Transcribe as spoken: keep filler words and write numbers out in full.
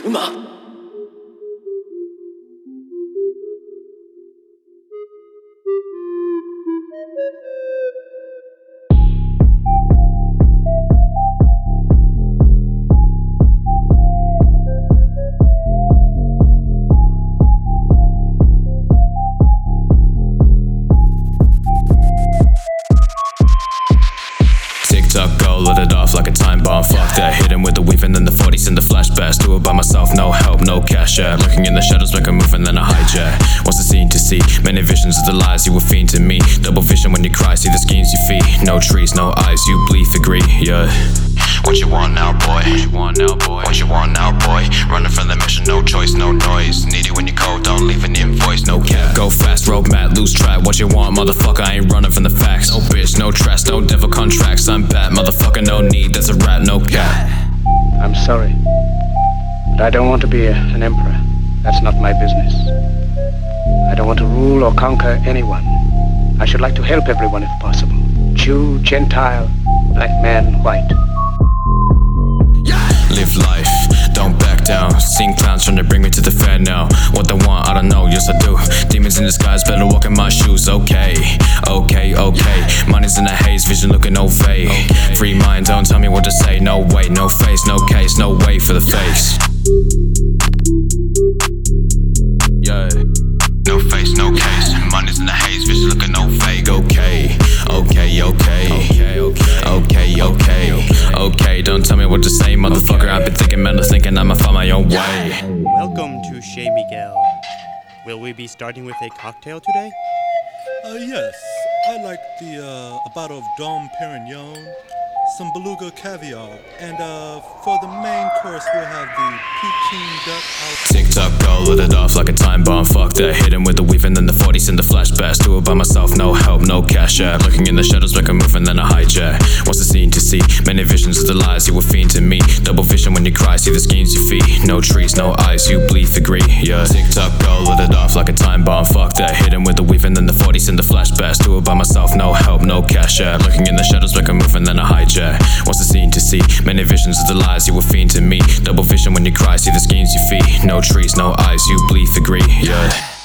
馬。 Tick-tock, go, let it off like a time bomb. Fuck that, hit him with the weave and then the forties and the flashbacks. Do it by myself, no help, no cash out. Looking in the shadows, make a move and then a hijack. What's the scene to see? Many visions of the lies you were fiend to me. Double vision when you cry, see the schemes you feed. No trees, no eyes, you bleed for greed, yeah. What you want now, boy? What you want now, boy? What you want now, boy? Running from the mission, no choice, no noise. Need it when you cold, don't leave an invoice, no cap. Go fast, road mad, lose track. What you want, motherfucker? I ain't running from the facts. No bitch, no trash, no devil contracts. I'm bad, motherfucker, no need. That's a rat, no cap. I'm sorry, but I don't want to be a, an emperor. That's not my business. I don't want to rule or conquer anyone. I should like to help everyone if possible. Jew, Gentile, black man, white. Live life, don't back down. Seeing clowns trying to bring me to the fair now. What they want, I don't know, yes I do. Demons in disguise, better walk in my shoes. Okay, okay, okay. Money's in the haze, vision looking no fade. Free mind, don't tell me what to say. No way, no face, no case, no way for the face. Yeah. No face, no case. Money's in the haze, vision looking no fake. Okay, okay, okay, okay, okay, okay, okay. Don't tell me what to say, motherfucker. I've been thinking, man, thinking I'ma find my own way. Welcome to Chez Miguel. Will we be starting with a cocktail today? Uh, yes, I like the, uh, a bottle of Dom Perignon, some beluga caviar, and, uh, for the main course we'll have the Peking duck out. Tick-tock, go, let it off like a time bomb. Fuck that, hit him with the weave and then the forties and the flashbacks. Do it by myself, no help, no cash out. Looking in the shadows, make a move and then a hijack. What's the scene to see? Many visions of the lies you were fiend to me. Double vision when you cry, see the schemes you feed. No trees, no eyes, you bleed for greed, yeah. Tick-tock, go, let it off like a time bomb. Fuck that, hit him with the weave and then the forties and the flashbacks. Do it by myself, no help, no cash out. Looking in the shadows, make a move and then a hijack. What's the scene to see? Many visions of the lies you were fiend to me. Double vision when you cry, see the schemes you feed. No trees, no eyes, you bleed for greed, yeah.